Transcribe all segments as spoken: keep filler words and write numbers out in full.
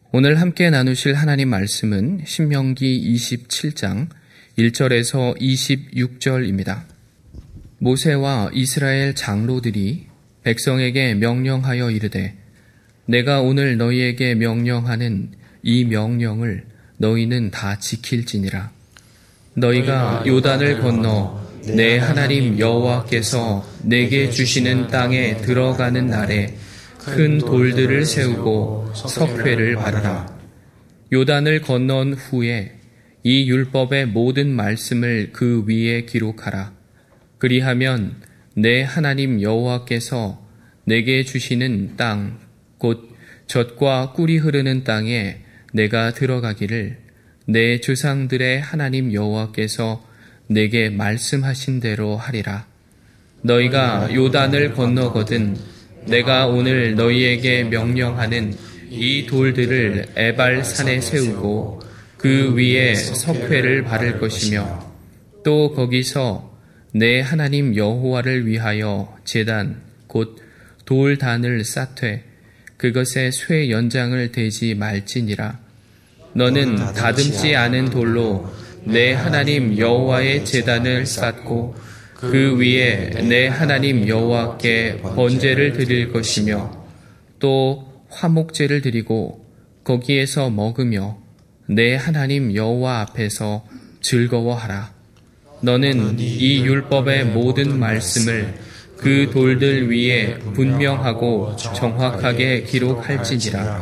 오늘 함께 나누실 하나님 말씀은 신명기 이십칠 장 일 절에서 이십육 절입니다. 모세와 이스라엘 장로들이 백성에게 명령하여 이르되 내가 오늘 너희에게 명령하는 이 명령을 너희는 다 지킬지니라. 너희가 요단을 건너 내 하나님 여호와께서 내게 주시는 땅에 들어가는 날에 큰 돌들을 세우고 석회를 바르라. 요단을 건넌 후에 이 율법의 모든 말씀을 그 위에 기록하라. 그리하면 내 하나님 여호와께서 내게 주시는 땅, 곧 젖과 꿀이 흐르는 땅에 내가 들어가기를 내 조상들의 하나님 여호와께서 내게 말씀하신 대로 하리라. 너희가 요단을 건너거든 내가 오늘 너희에게 명령하는 이 돌들을 에발 산에 세우고 그 위에 석회를 바를 것이며 또 거기서 내 하나님 여호와를 위하여 제단 곧 돌단을 쌓되 그것에 쇠 연장을 대지 말지니라. 너는 다듬지 않은 돌로 내 하나님 여호와의 제단을 쌓고 그 위에 내 하나님 여호와께 번제를 드릴 것이며 또 화목제를 드리고 거기에서 먹으며 내 하나님 여호와 앞에서 즐거워하라. 너는 이 율법의 모든 말씀을 그 돌들 위에 분명하고 정확하게 기록할지니라.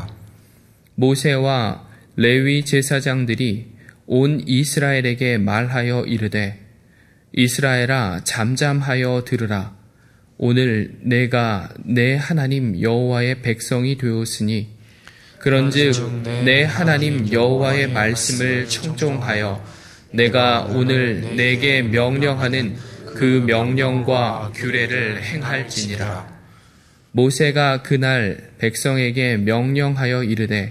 모세와 레위 제사장들이 온 이스라엘에게 말하여 이르되 이스라엘아 잠잠하여 들으라. 오늘 내가 내 하나님 여호와의 백성이 되었으니 그런즉 내 하나님 여호와의 말씀을 청종하여 내가 오늘 내게 명령하는 그 명령과 규례를 행할지니라. 모세가 그날 백성에게 명령하여 이르되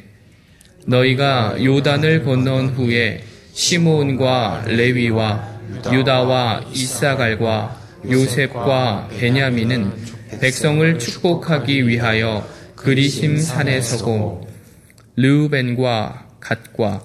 너희가 요단을 건넌 후에 시므온과 레위와 유다와 이사갈과 요셉과 베냐민은 백성을 축복하기 위하여 그리심 산에 서고 르우벤과 갓과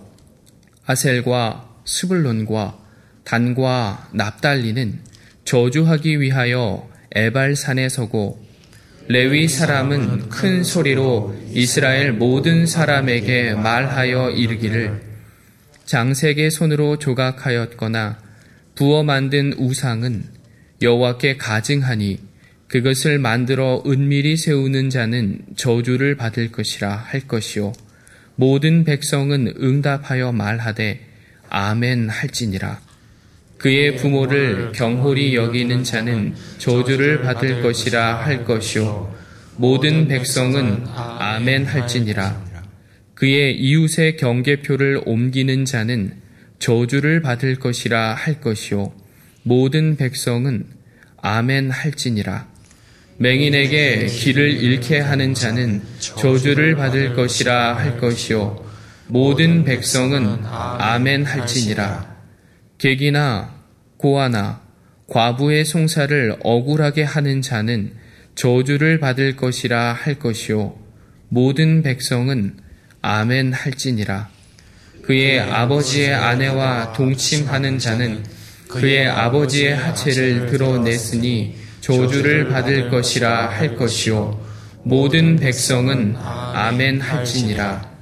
아셀과 스불론과 단과 납달리는 저주하기 위하여 에발 산에 서고 레위 사람은 큰 소리로 이스라엘 모든 사람에게 말하여 이르기를 장색의 손으로 조각하였거나 부어 만든 우상은 여호와께 가증하니 그것을 만들어 은밀히 세우는 자는 저주를 받을 것이라 할 것이요 모든 백성은 응답하여 말하되 아멘 할지니라. 그의 부모를 경홀히 여기는 자는 저주를 받을 것이라 할 것이요 모든 백성은 아멘 할지니라. 그의 이웃의 경계표를 옮기는 자는 저주를 받을 것이라 할 것이요 모든 백성은 아멘 할지니라. 맹인에게 길을 잃게 하는 자는 저주를 받을 것이라 할 것이요 모든 백성은 아멘 할지니라. 객이나 고아나 과부의 송사를 억울하게 하는 자는 저주를 받을 것이라 할 것이요 모든 백성은 아멘 할지니라. 그의 아버지의 아내와 동침하는 자는 그의 아버지의 하체를 드러냈으니 저주를 받을 것이라 할 것이요 모든 백성은 아멘 할지니라.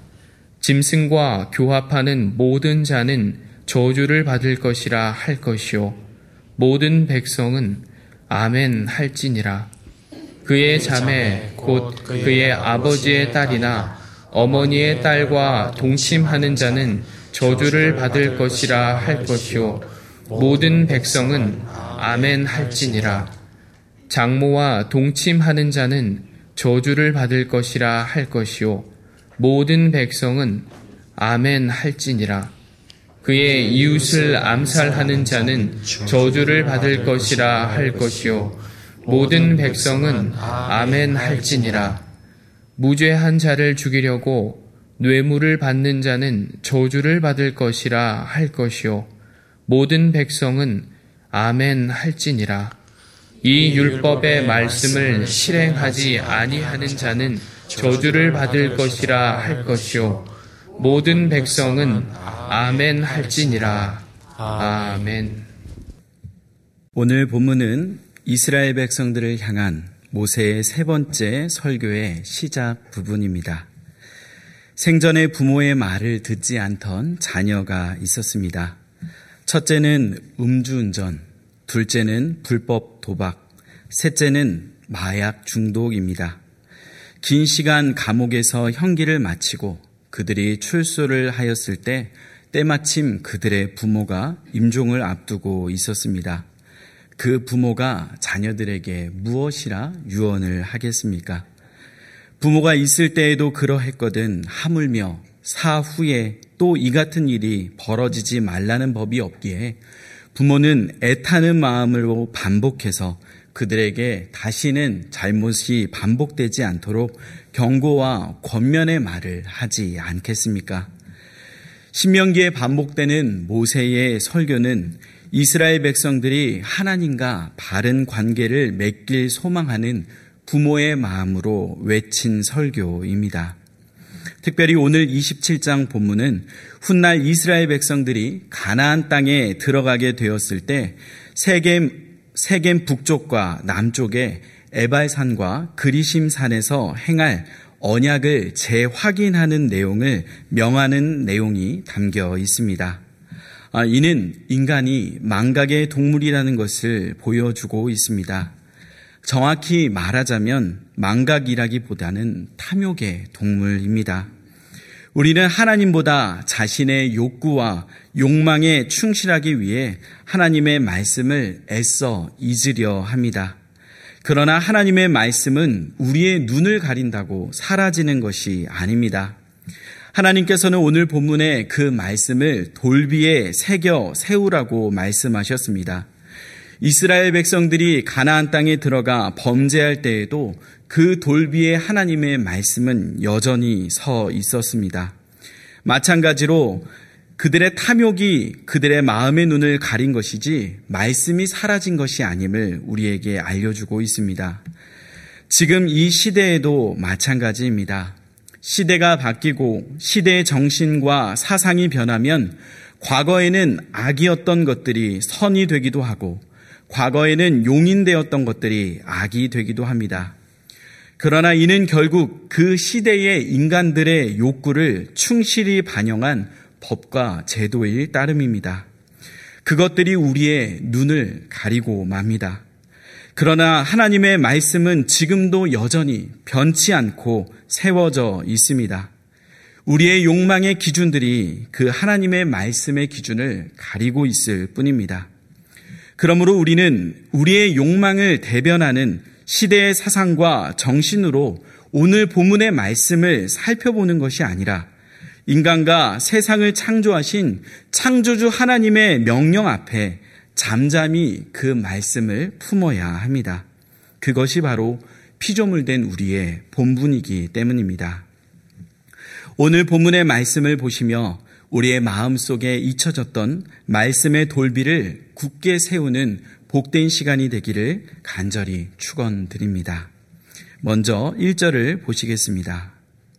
짐승과 교합하는 모든 자는 저주를 받을 것이라 할 것이요 모든 백성은 아멘 할지니라. 그의 자매 곧 그의 아버지의 딸이나 어머니의 딸과 동침하는 자는 저주를 받을 것이라 할 것이요 모든 백성은 아멘 할지니라. 장모와 동침하는 자는 저주를 받을 것이라 할 것이요 모든 백성은 아멘 할지니라. 그의 이웃을 암살하는 자는 저주를 받을 것이라 할 것이요 모든 백성은 아멘 할지니라. 무죄한 자를 죽이려고 뇌물을 받는 자는 저주를 받을 것이라 할 것이요 모든 백성은 아멘 할지니라. 이 율법의 말씀을 실행하지 아니하는 자는 저주를 받을 것이라 할 것이요 모든 백성은 아멘 할지니라. 아멘. 오늘 본문은 이스라엘 백성들을 향한 모세의 세 번째 설교의 시작 부분입니다. 생전에 부모의 말을 듣지 않던 자녀가 있었습니다. 첫째는 음주운전, 둘째는 불법 도박, 셋째는 마약 중독입니다. 긴 시간 감옥에서 형기를 마치고 그들이 출소를 하였을 때 때마침 그들의 부모가 임종을 앞두고 있었습니다. 그 부모가 자녀들에게 무엇이라 유언을 하겠습니까? 부모가 있을 때에도 그러했거든 하물며 사후에 또 이 같은 일이 벌어지지 말라는 법이 없기에 부모는 애타는 마음으로 반복해서 그들에게 다시는 잘못이 반복되지 않도록 경고와 권면의 말을 하지 않겠습니까? 신명기에 반복되는 모세의 설교는 이스라엘 백성들이 하나님과 바른 관계를 맺길 소망하는 부모의 마음으로 외친 설교입니다. 특별히 오늘 이십칠 장 본문은 훗날 이스라엘 백성들이 가나안 땅에 들어가게 되었을 때 세겜, 세겜 북쪽과 남쪽에 에발산과 그리심 산에서 행할 언약을 재확인하는 내용을 명하는 내용이 담겨 있습니다. 이는 인간이 망각의 동물이라는 것을 보여주고 있습니다. 정확히 말하자면 망각이라기보다는 탐욕의 동물입니다. 우리는 하나님보다 자신의 욕구와 욕망에 충실하기 위해 하나님의 말씀을 애써 잊으려 합니다. 그러나 하나님의 말씀은 우리의 눈을 가린다고 사라지는 것이 아닙니다. 하나님께서는 오늘 본문에 그 말씀을 돌비에 새겨 세우라고 말씀하셨습니다. 이스라엘 백성들이 가나안 땅에 들어가 범죄할 때에도 그 돌비에 하나님의 말씀은 여전히 서 있었습니다. 마찬가지로 그들의 탐욕이 그들의 마음의 눈을 가린 것이지 말씀이 사라진 것이 아님을 우리에게 알려주고 있습니다. 지금 이 시대에도 마찬가지입니다. 시대가 바뀌고 시대의 정신과 사상이 변하면 과거에는 악이었던 것들이 선이 되기도 하고 과거에는 용인되었던 것들이 악이 되기도 합니다. 그러나 이는 결국 그 시대의 인간들의 욕구를 충실히 반영한 법과 제도일 따름입니다. 그것들이 우리의 눈을 가리고 맙니다. 그러나 하나님의 말씀은 지금도 여전히 변치 않고 세워져 있습니다. 우리의 욕망의 기준들이 그 하나님의 말씀의 기준을 가리고 있을 뿐입니다. 그러므로 우리는 우리의 욕망을 대변하는 시대의 사상과 정신으로 오늘 본문의 말씀을 살펴보는 것이 아니라 인간과 세상을 창조하신 창조주 하나님의 명령 앞에 잠잠히 그 말씀을 품어야 합니다. 그것이 바로 피조물된 우리의 본분이기 때문입니다. 오늘 본문의 말씀을 보시며 우리의 마음속에 잊혀졌던 말씀의 돌비를 굳게 세우는 복된 시간이 되기를 간절히 축원드립니다. 먼저 일 절을 보시겠습니다.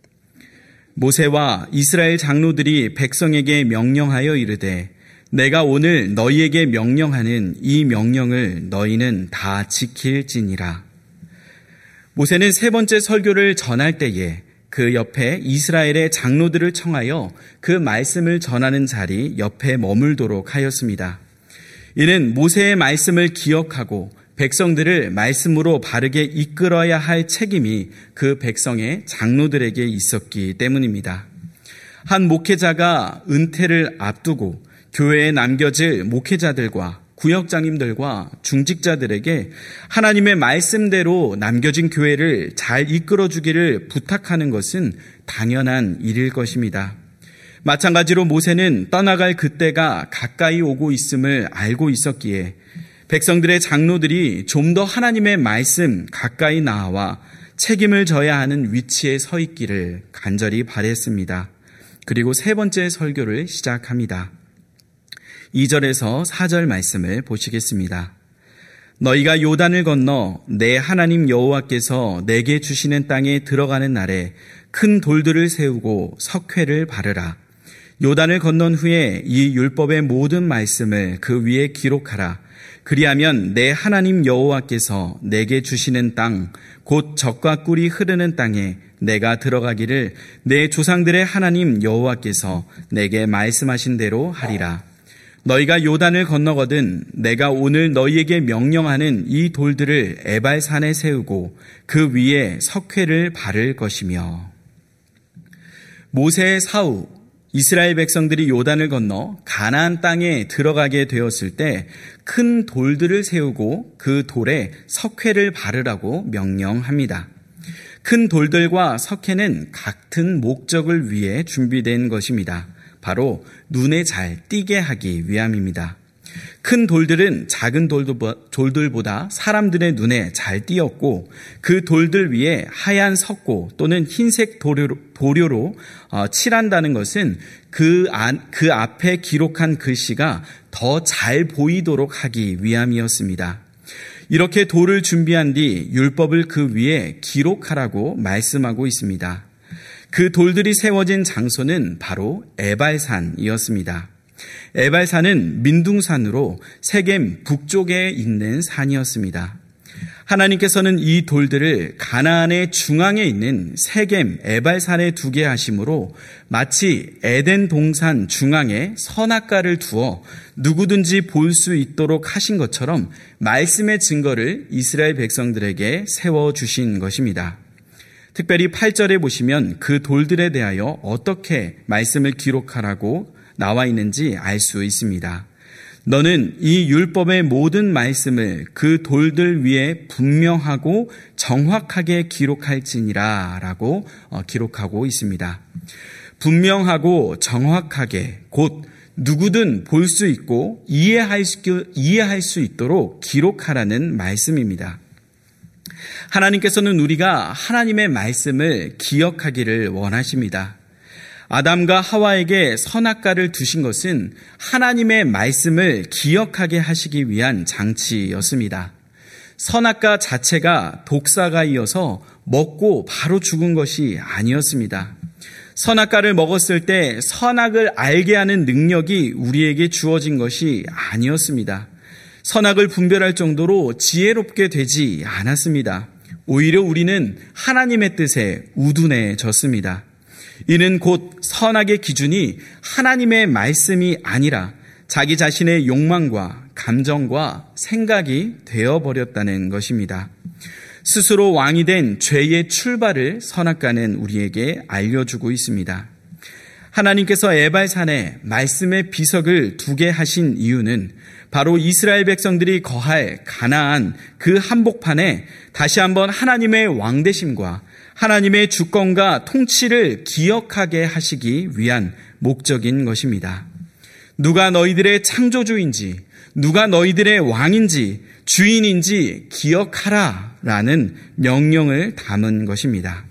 모세와 이스라엘 장로들이 백성에게 명령하여 이르되 내가 오늘 너희에게 명령하는 이 명령을 너희는 다 지킬지니라. 모세는 세 번째 설교를 전할 때에 그 옆에 이스라엘의 장로들을 청하여 그 말씀을 전하는 자리 옆에 머물도록 하였습니다. 이는 모세의 말씀을 기억하고 백성들을 말씀으로 바르게 이끌어야 할 책임이 그 백성의 장로들에게 있었기 때문입니다. 한 목회자가 은퇴를 앞두고 교회에 남겨질 목회자들과 구역장님들과 중직자들에게 하나님의 말씀대로 남겨진 교회를 잘 이끌어주기를 부탁하는 것은 당연한 일일 것입니다. 마찬가지로 모세는 떠나갈 그때가 가까이 오고 있음을 알고 있었기에 백성들의 장로들이 좀 더 하나님의 말씀 가까이 나와 책임을 져야 하는 위치에 서 있기를 간절히 바랬습니다. 그리고 세 번째 설교를 시작합니다. 이 절에서 사 절 말씀을 보시겠습니다. 너희가 요단을 건너 내 하나님 여호와께서 내게 주시는 땅에 들어가는 날에 큰 돌들을 세우고 석회를 바르라. 요단을 건넌 후에 이 율법의 모든 말씀을 그 위에 기록하라. 그리하면 내 하나님 여호와께서 내게 주시는 땅, 곧 젖과 꿀이 흐르는 땅에 내가 들어가기를 내 조상들의 하나님 여호와께서 내게 말씀하신 대로 하리라. 너희가 요단을 건너거든 내가 오늘 너희에게 명령하는 이 돌들을 에발산에 세우고 그 위에 석회를 바를 것이며. 모세의 사후 이스라엘 백성들이 요단을 건너 가나안 땅에 들어가게 되었을 때 큰 돌들을 세우고 그 돌에 석회를 바르라고 명령합니다. 큰 돌들과 석회는 같은 목적을 위해 준비된 것입니다. 바로 눈에 잘 띄게 하기 위함입니다. 큰 돌들은 작은 돌들보다 사람들의 눈에 잘 띄었고 그 돌들 위에 하얀 석고 또는 흰색 도료로, 도료로 어, 칠한다는 것은 그, 안, 그 앞에 기록한 글씨가 더 잘 보이도록 하기 위함이었습니다. 이렇게 돌을 준비한 뒤 율법을 그 위에 기록하라고 말씀하고 있습니다. 그 돌들이 세워진 장소는 바로 에발산이었습니다. 에발산은 민둥산으로 세겜 북쪽에 있는 산이었습니다. 하나님께서는 이 돌들을 가나안의 중앙에 있는 세겜 에발산에 두게 하심으로 마치 에덴 동산 중앙에 선악과를 두어 누구든지 볼 수 있도록 하신 것처럼 말씀의 증거를 이스라엘 백성들에게 세워주신 것입니다. 특별히 팔 절에 보시면 그 돌들에 대하여 어떻게 말씀을 기록하라고 나와 있는지 알 수 있습니다. 너는 이 율법의 모든 말씀을 그 돌들 위에 분명하고 정확하게 기록할지니라 라고 기록하고 있습니다. 분명하고 정확하게 곧 누구든 볼 수 있고 이해할 수, 이해할 수 있도록 기록하라는 말씀입니다. 하나님께서는 우리가 하나님의 말씀을 기억하기를 원하십니다. 아담과 하와에게 선악과를 두신 것은 하나님의 말씀을 기억하게 하시기 위한 장치였습니다. 선악과 자체가 독사가 이어서 먹고 바로 죽은 것이 아니었습니다. 선악과를 먹었을 때 선악을 알게 하는 능력이 우리에게 주어진 것이 아니었습니다. 선악을 분별할 정도로 지혜롭게 되지 않았습니다. 오히려 우리는 하나님의 뜻에 우둔해졌습니다. 이는 곧 선악의 기준이 하나님의 말씀이 아니라 자기 자신의 욕망과 감정과 생각이 되어버렸다는 것입니다. 스스로 왕이 된 죄의 출발을 선악과는 우리에게 알려주고 있습니다. 하나님께서 에발산에 말씀의 비석을 두게 하신 이유는 바로 이스라엘 백성들이 거할 가나안 그 한복판에 다시 한번 하나님의 왕되심과 하나님의 주권과 통치를 기억하게 하시기 위한 목적인 것입니다. 누가 너희들의 창조주인지, 누가 너희들의 왕인지, 주인인지 기억하라 라는 명령을 담은 것입니다.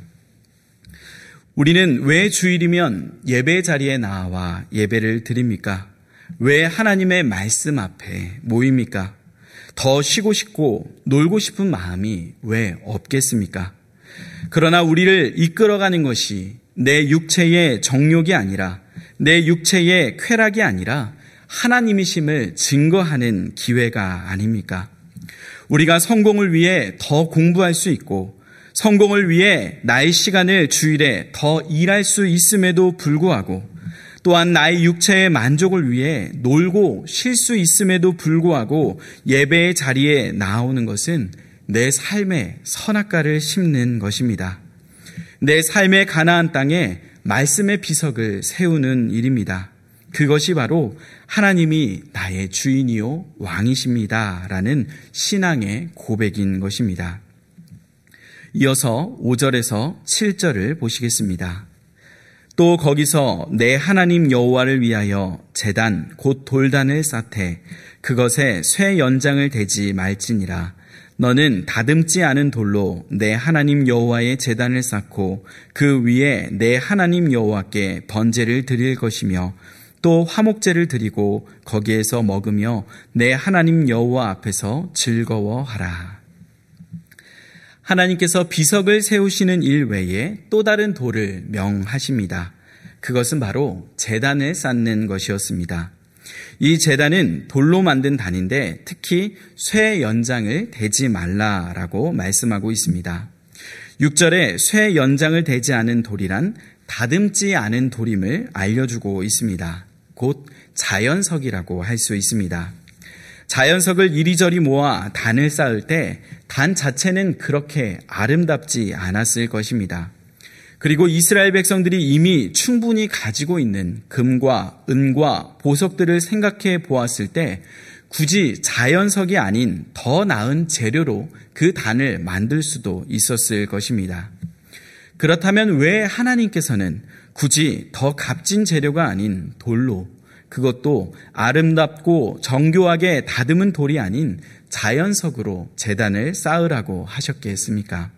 우리는 왜 주일이면 예배 자리에 나와 예배를 드립니까? 왜 하나님의 말씀 앞에 모입니까? 더 쉬고 싶고 놀고 싶은 마음이 왜 없겠습니까? 그러나 우리를 이끌어가는 것이 내 육체의 정욕이 아니라 내 육체의 쾌락이 아니라 하나님이심을 증거하는 기회가 아닙니까? 우리가 성공을 위해 더 공부할 수 있고 성공을 위해 나의 시간을 주일에 더 일할 수 있음에도 불구하고 또한 나의 육체의 만족을 위해 놀고 쉴 수 있음에도 불구하고 예배의 자리에 나오는 것은 내 삶에 선악과를 심는 것입니다. 내 삶의 가나안 땅에 말씀의 비석을 세우는 일입니다. 그것이 바로 하나님이 나의 주인이요 왕이십니다 라는 신앙의 고백인 것입니다. 이어서 오 절에서 칠 절을 보시겠습니다. 또 거기서 내 하나님 여호와를 위하여 제단 곧 돌단을 쌓되 그것에 쇠 연장을 대지 말지니라. 너는 다듬지 않은 돌로 내 하나님 여호와의 제단을 쌓고 그 위에 내 하나님 여호와께 번제를 드릴 것이며 또 화목제를 드리고 거기에서 먹으며 내 하나님 여호와 앞에서 즐거워하라. 하나님께서 비석을 세우시는 일 외에 또 다른 도를 명하십니다. 그것은 바로 제단을 쌓는 것이었습니다. 이 제단은 돌로 만든 단인데 특히 쇠 연장을 대지 말라라고 말씀하고 있습니다. 육 절에 쇠 연장을 대지 않은 돌이란 다듬지 않은 돌임을 알려주고 있습니다. 곧 자연석이라고 할 수 있습니다. 자연석을 이리저리 모아 단을 쌓을 때 단 자체는 그렇게 아름답지 않았을 것입니다. 그리고 이스라엘 백성들이 이미 충분히 가지고 있는 금과 은과 보석들을 생각해 보았을 때 굳이 자연석이 아닌 더 나은 재료로 그 단을 만들 수도 있었을 것입니다. 그렇다면 왜 하나님께서는 굳이 더 값진 재료가 아닌 돌로, 그것도 아름답고 정교하게 다듬은 돌이 아닌 자연석으로 제단을 쌓으라고 하셨겠습니까?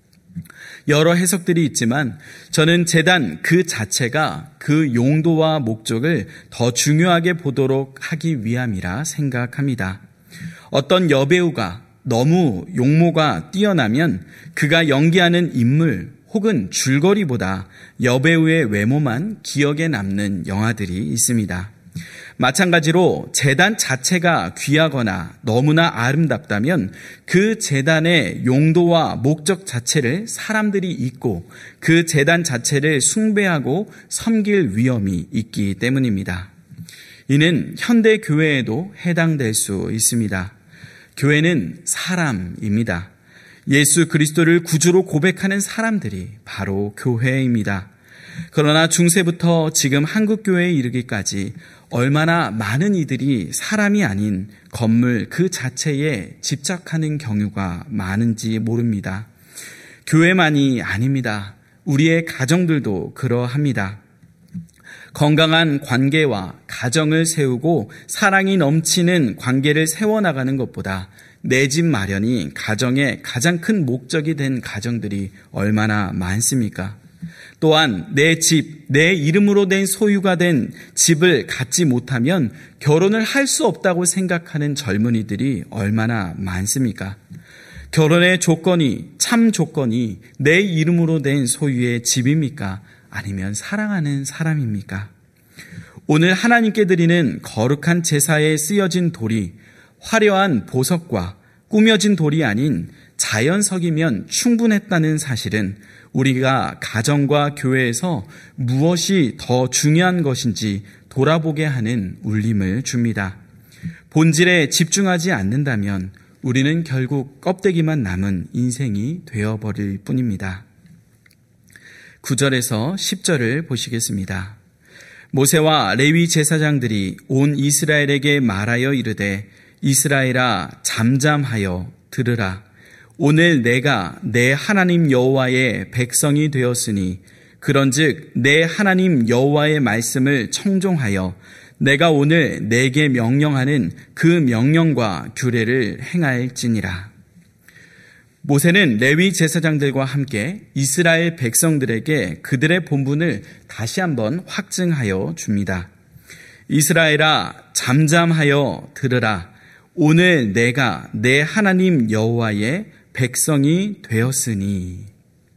여러 해석들이 있지만 저는 제단 그 자체가 그 용도와 목적을 더 중요하게 보도록 하기 위함이라 생각합니다. 어떤 여배우가 너무 용모가 뛰어나면 그가 연기하는 인물 혹은 줄거리보다 여배우의 외모만 기억에 남는 영화들이 있습니다. 마찬가지로 제단 자체가 귀하거나 너무나 아름답다면 그 제단의 용도와 목적 자체를 사람들이 잊고 그 제단 자체를 숭배하고 섬길 위험이 있기 때문입니다. 이는 현대 교회에도 해당될 수 있습니다. 교회는 사람입니다. 예수 그리스도를 구주로 고백하는 사람들이 바로 교회입니다. 그러나 중세부터 지금 한국교회에 이르기까지 얼마나 많은 이들이 사람이 아닌 건물 그 자체에 집착하는 경우가 많은지 모릅니다. 교회만이 아닙니다. 우리의 가정들도 그러합니다. 건강한 관계와 가정을 세우고 사랑이 넘치는 관계를 세워나가는 것보다 내 집 마련이 가정의 가장 큰 목적이 된 가정들이 얼마나 많습니까? 또한 내 집, 내 이름으로 된 소유가 된 집을 갖지 못하면 결혼을 할 수 없다고 생각하는 젊은이들이 얼마나 많습니까? 결혼의 조건이, 참 조건이 내 이름으로 된 소유의 집입니까? 아니면 사랑하는 사람입니까? 오늘 하나님께 드리는 거룩한 제사에 쓰여진 돌이 화려한 보석과 꾸며진 돌이 아닌 자연석이면 충분했다는 사실은 우리가 가정과 교회에서 무엇이 더 중요한 것인지 돌아보게 하는 울림을 줍니다. 본질에 집중하지 않는다면 우리는 결국 껍데기만 남은 인생이 되어버릴 뿐입니다. 구 절에서 십 절을 보시겠습니다. 모세와 레위 제사장들이 온 이스라엘에게 말하여 이르되 이스라엘아 잠잠하여 들으라. 오늘 내가 내 하나님 여호와의 백성이 되었으니 그런즉 내 하나님 여호와의 말씀을 청종하여 내가 오늘 내게 명령하는 그 명령과 규례를 행할지니라. 모세는 레위 제사장들과 함께 이스라엘 백성들에게 그들의 본분을 다시 한번 확증하여 줍니다. 이스라엘아 잠잠하여 들으라. 오늘 내가 내 하나님 여호와의 백성이 되었으니.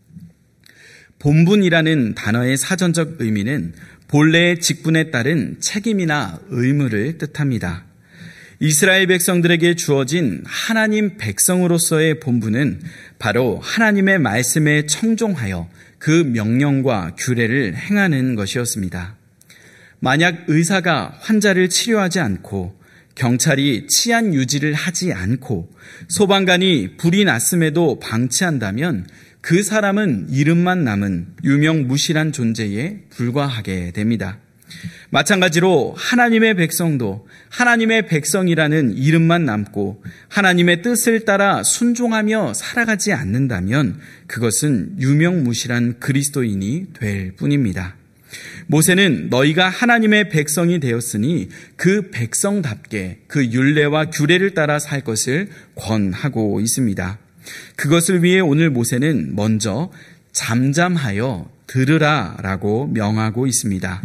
본분이라는 단어의 사전적 의미는 본래의 직분에 따른 책임이나 의무를 뜻합니다. 이스라엘 백성들에게 주어진 하나님 백성으로서의 본분은 바로 하나님의 말씀에 청종하여 그 명령과 규례를 행하는 것이었습니다. 만약 의사가 환자를 치료하지 않고 경찰이 치안 유지를 하지 않고 소방관이 불이 났음에도 방치한다면 그 사람은 이름만 남은 유명무실한 존재에 불과하게 됩니다. 마찬가지로 하나님의 백성도 하나님의 백성이라는 이름만 남고 하나님의 뜻을 따라 순종하며 살아가지 않는다면 그것은 유명무실한 그리스도인이 될 뿐입니다. 모세는 너희가 하나님의 백성이 되었으니 그 백성답게 그 율례와 규례를 따라 살 것을 권하고 있습니다. 그것을 위해 오늘 모세는 먼저 잠잠하여 들으라 라고 명하고 있습니다.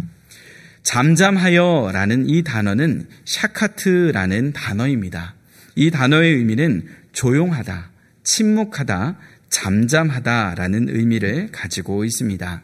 잠잠하여라는 이 단어는 샤카트라는 단어입니다. 이 단어의 의미는 조용하다, 침묵하다, 잠잠하다라는 의미를 가지고 있습니다.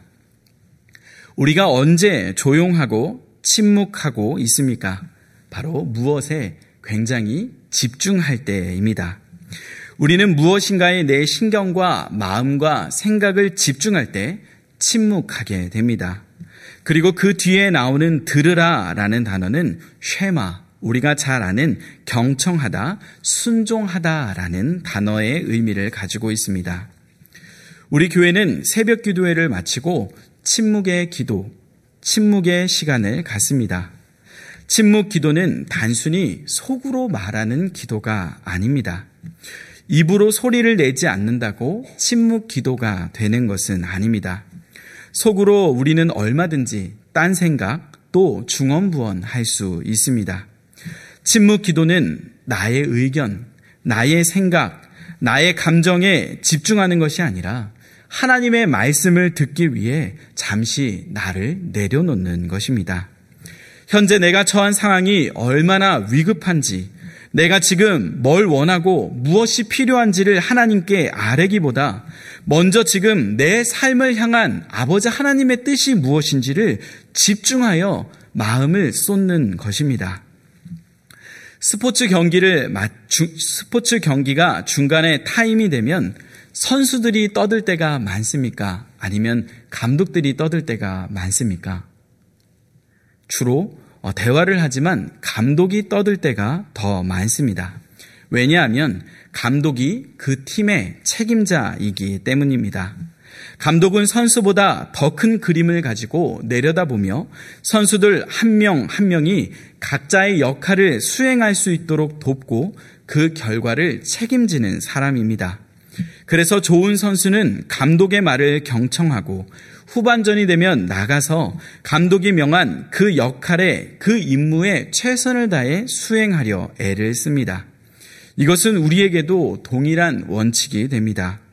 우리가 언제 조용하고 침묵하고 있습니까? 바로 무엇에 굉장히 집중할 때입니다. 우리는 무엇인가에 내 신경과 마음과 생각을 집중할 때 침묵하게 됩니다. 그리고 그 뒤에 나오는 들으라 라는 단어는 쉐마, 우리가 잘 아는 경청하다, 순종하다 라는 단어의 의미를 가지고 있습니다. 우리 교회는 새벽 기도회를 마치고 침묵의 기도, 침묵의 시간을 갖습니다. 침묵 기도는 단순히 속으로 말하는 기도가 아닙니다. 입으로 소리를 내지 않는다고 침묵 기도가 되는 것은 아닙니다. 속으로 우리는 얼마든지 딴 생각 또 중언부언 할 수 있습니다. 침묵 기도는 나의 의견, 나의 생각, 나의 감정에 집중하는 것이 아니라 하나님의 말씀을 듣기 위해 잠시 나를 내려놓는 것입니다. 현재 내가 처한 상황이 얼마나 위급한지, 내가 지금 뭘 원하고 무엇이 필요한지를 하나님께 아뢰기보다 먼저 지금 내 삶을 향한 아버지 하나님의 뜻이 무엇인지를 집중하여 마음을 쏟는 것입니다. 스포츠 경기를 맞추, 스포츠 경기가 중간에 타임이 되면 선수들이 떠들 때가 많습니까? 아니면 감독들이 떠들 때가 많습니까? 주로 대화를 하지만 감독이 떠들 때가 더 많습니다. 왜냐하면 감독이 그 팀의 책임자이기 때문입니다. 감독은 선수보다 더 큰 그림을 가지고 내려다보며 선수들 한 명 한 명이 각자의 역할을 수행할 수 있도록 돕고 그 결과를 책임지는 사람입니다. 그래서 좋은 선수는 감독의 말을 경청하고 후반전이 되면 나가서 감독이 명한 그 역할에, 그 임무에 최선을 다해 수행하려 애를 씁니다. 이것은 우리에게도 동일한 원칙이 됩니다.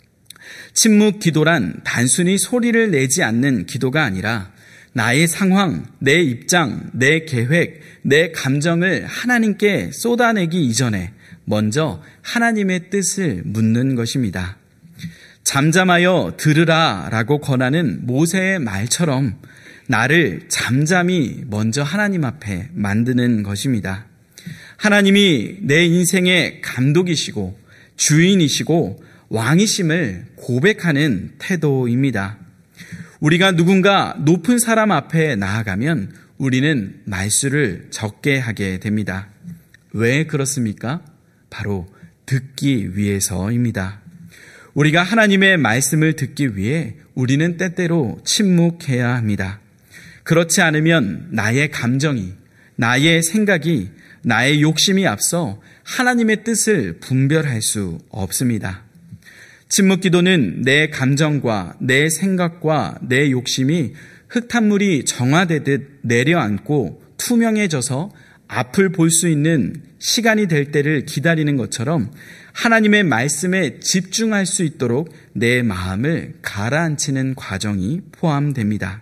침묵 기도란 단순히 소리를 내지 않는 기도가 아니라 나의 상황, 내 입장, 내 계획, 내 감정을 하나님께 쏟아내기 이전에 먼저 하나님의 뜻을 묻는 것입니다. 잠잠하여 들으라 라고 권하는 모세의 말처럼 나를 잠잠히 먼저 하나님 앞에 만드는 것입니다. 하나님이 내 인생의 감독이시고 주인이시고 왕이심을 고백하는 태도입니다. 우리가 누군가 높은 사람 앞에 나아가면 우리는 말수를 적게 하게 됩니다. 왜 그렇습니까? 바로 듣기 위해서입니다. 우리가 하나님의 말씀을 듣기 위해 우리는 때때로 침묵해야 합니다. 그렇지 않으면 나의 감정이, 나의 생각이, 나의 욕심이 앞서 하나님의 뜻을 분별할 수 없습니다. 침묵 기도는 내 감정과 내 생각과 내 욕심이 흙탕물이 정화되듯 내려앉고 투명해져서 앞을 볼 수 있는 시간이 될 때를 기다리는 것처럼 하나님의 말씀에 집중할 수 있도록 내 마음을 가라앉히는 과정이 포함됩니다.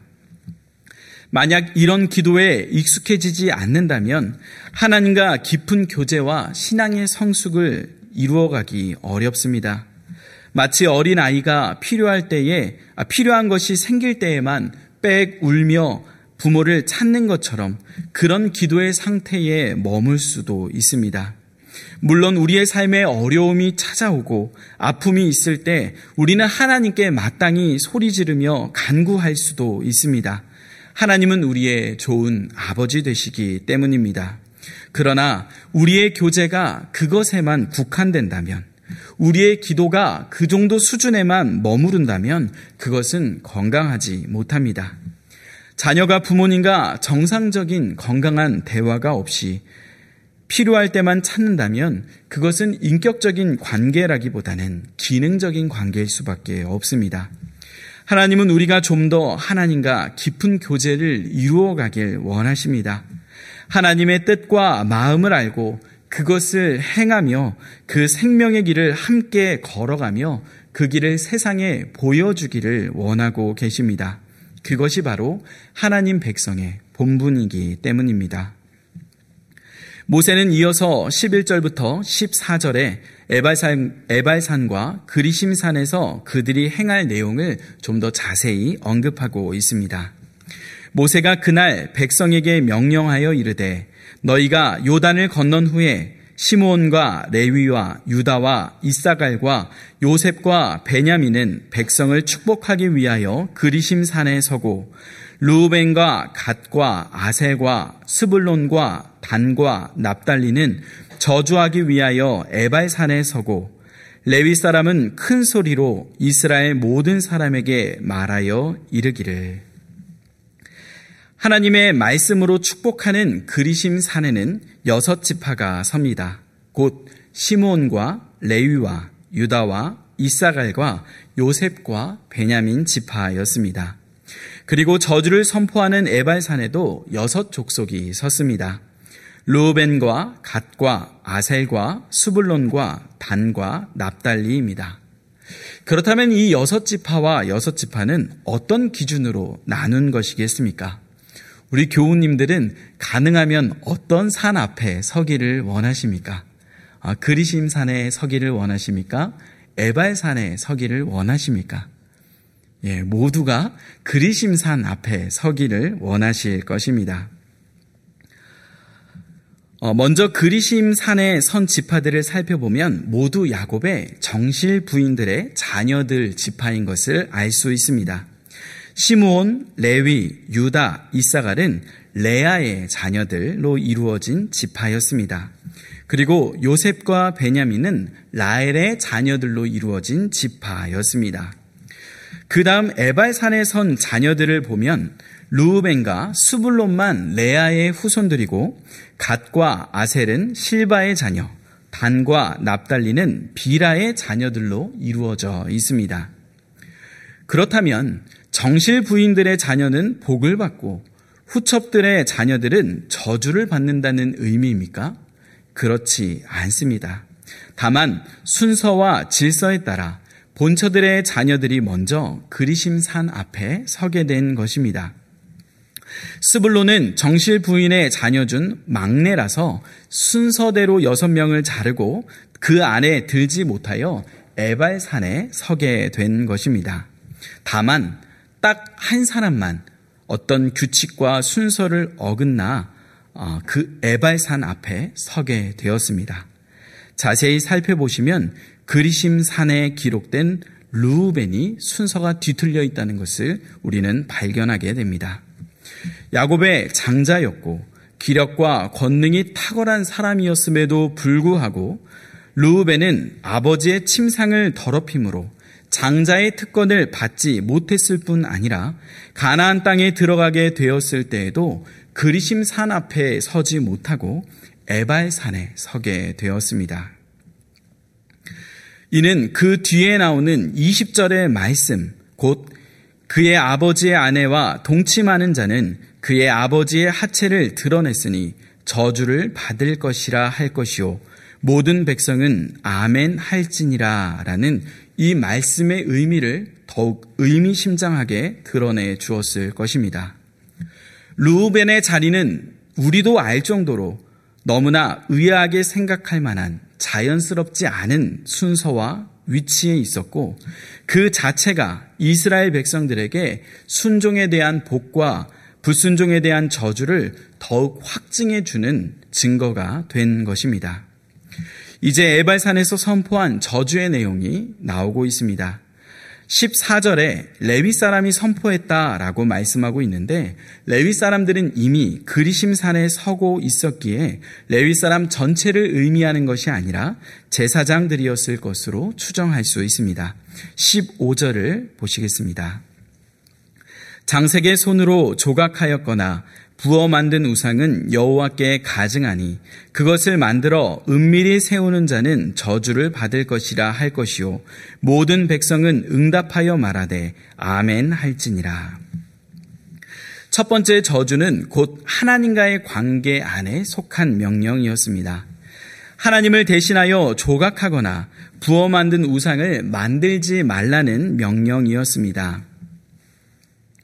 만약 이런 기도에 익숙해지지 않는다면 하나님과 깊은 교제와 신앙의 성숙을 이루어가기 어렵습니다. 마치 어린아이가 필요할 때에, 아, 필요한 것이 생길 때에만 빽 울며 부모를 찾는 것처럼 그런 기도의 상태에 머물 수도 있습니다. 물론 우리의 삶에 어려움이 찾아오고 아픔이 있을 때 우리는 하나님께 마땅히 소리 지르며 간구할 수도 있습니다. 하나님은 우리의 좋은 아버지 되시기 때문입니다. 그러나 우리의 교제가 그것에만 국한된다면, 우리의 기도가 그 정도 수준에만 머무른다면 그것은 건강하지 못합니다. 자녀가 부모님과 정상적인 건강한 대화가 없이 필요할 때만 찾는다면 그것은 인격적인 관계라기보다는 기능적인 관계일 수밖에 없습니다. 하나님은 우리가 좀 더 하나님과 깊은 교제를 이루어가길 원하십니다. 하나님의 뜻과 마음을 알고 그것을 행하며 그 생명의 길을 함께 걸어가며 그 길을 세상에 보여주기를 원하고 계십니다. 그것이 바로 하나님 백성의 본분이기 때문입니다. 모세는 이어서 십일 절부터 십사 절에 에발산, 에발산과 그리심산에서 그들이 행할 내용을 좀 더 자세히 언급하고 있습니다. 모세가 그날 백성에게 명령하여 이르되 너희가 요단을 건넌 후에 시므온과 레위와 유다와 이사갈과 요셉과 베냐민은 백성을 축복하기 위하여 그리심산에 서고 르우벤과 갓과 아셀과 스불론과 단과 납달리는 저주하기 위하여 에발산에 서고 레위 사람은 큰 소리로 이스라엘 모든 사람에게 말하여 이르기를. 하나님의 말씀으로 축복하는 그리심산에는 여섯 지파가 섭니다. 곧 시므온과 레위와 유다와 이사갈과 요셉과 베냐민 지파였습니다. 그리고 저주를 선포하는 에발산에도 여섯 족속이 섰습니다. 르우벤과 갓과 아셀과 스불론과 단과 납달리입니다. 그렇다면 이 여섯 지파와 여섯 지파는 어떤 기준으로 나눈 것이겠습니까? 우리 교우님들은 가능하면 어떤 산 앞에 서기를 원하십니까? 아, 그리심산에 서기를 원하십니까? 에발산에 서기를 원하십니까? 예, 모두가 그리심산 앞에 서기를 원하실 것입니다. 어, 먼저 그리심산에 선 지파들을 살펴보면 모두 야곱의 정실 부인들의 자녀들 지파인 것을 알 수 있습니다. 시므온, 레위, 유다, 이사갈은 레아의 자녀들로 이루어진 지파였습니다. 그리고 요셉과 베냐민은 라헬의 자녀들로 이루어진 지파였습니다. 그 다음 에발산에 선 자녀들을 보면 르우벤과 스불론만 레아의 후손들이고 갓과 아셀은 실바의 자녀, 단과 납달리는 비라의 자녀들로 이루어져 있습니다. 그렇다면 정실 부인들의 자녀는 복을 받고 후첩들의 자녀들은 저주를 받는다는 의미입니까? 그렇지 않습니다. 다만 순서와 질서에 따라 본처들의 자녀들이 먼저 그리심산 앞에 서게 된 것입니다. 스불론은 정실 부인의 자녀 중 막내라서 순서대로 여섯 명을 자르고 그 안에 들지 못하여 에발산에 서게 된 것입니다. 다만 딱 한 사람만 어떤 규칙과 순서를 어긋나 그 에발산 앞에 서게 되었습니다. 자세히 살펴보시면 그리심산에 기록된 르우벤이 순서가 뒤틀려 있다는 것을 우리는 발견하게 됩니다. 야곱의 장자였고 기력과 권능이 탁월한 사람이었음에도 불구하고 르우벤은 아버지의 침상을 더럽힘으로 장자의 특권을 받지 못했을 뿐 아니라 가나안 땅에 들어가게 되었을 때에도 그리심산 앞에 서지 못하고 에발산에 서게 되었습니다. 이는 그 뒤에 나오는 이십 절의 말씀, 곧 그의 아버지의 아내와 동침하는 자는 그의 아버지의 하체를 드러냈으니 저주를 받을 것이라 할 것이요 모든 백성은 아멘 할지니라 라는 이 말씀의 의미를 더욱 의미심장하게 드러내 주었을 것입니다. 르우벤의 자리는 우리도 알 정도로 너무나 의아하게 생각할 만한 자연스럽지 않은 순서와 위치에 있었고 그 자체가 이스라엘 백성들에게 순종에 대한 복과 불순종에 대한 저주를 더욱 확증해 주는 증거가 된 것입니다. 이제 에발산에서 선포한 저주의 내용이 나오고 있습니다. 십사 절에 레위 사람이 선포했다라고 말씀하고 있는데 레위 사람들은 이미 그리심산에 서고 있었기에 레위 사람 전체를 의미하는 것이 아니라 제사장들이었을 것으로 추정할 수 있습니다. 십오 절을 보시겠습니다. 장색의 손으로 조각하였거나 부어 만든 우상은 여호와께 가증하니 그것을 만들어 은밀히 세우는 자는 저주를 받을 것이라 할 것이요 모든 백성은 응답하여 말하되 아멘 할지니라. 첫 번째 저주는 곧 하나님과의 관계 안에 속한 명령이었습니다. 하나님을 대신하여 조각하거나 부어 만든 우상을 만들지 말라는 명령이었습니다.